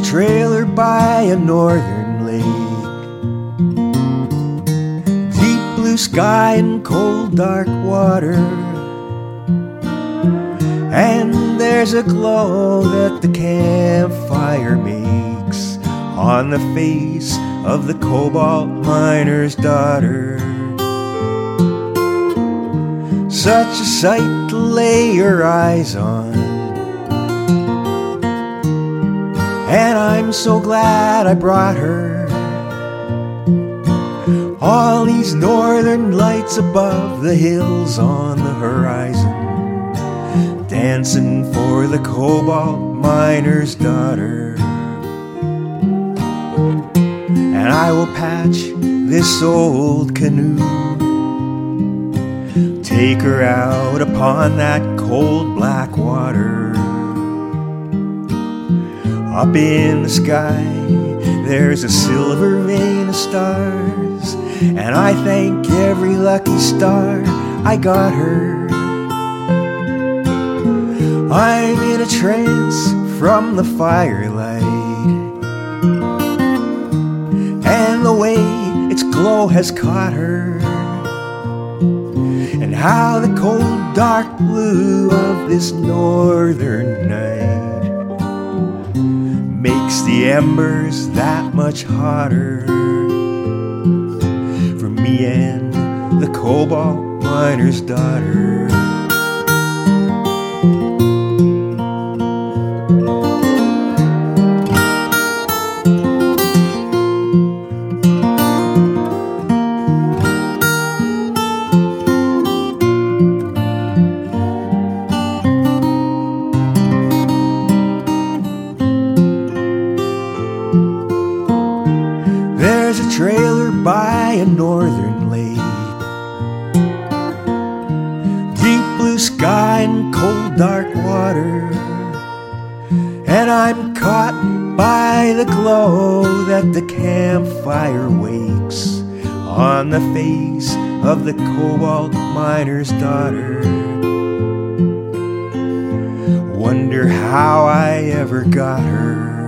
a trailer by a northern lake, deep blue sky and cold dark water, and there's a glow that the campfire makes on the face of the cobalt miner's daughter. Such a sight to lay your eyes on, and I'm so glad I brought her. All these northern lights above the hills on the horizon, dancing for the cobalt miner's daughter. And I will patch this old canoe, take her out upon that cold black water. Up in the sky there's a silver vein of stars, and I thank every lucky star I got her. I'm in a trance from the firelight, and the way its glow has caught her, and how the cold dark blue of this northern night makes the embers that much hotter for me and the cobalt miner's daughter. There's a trailer by a northern lake, deep blue sky and cold dark water, and I'm caught by the glow that the campfire wakes on the face of the cobalt miner's daughter. Wonder how I ever got her.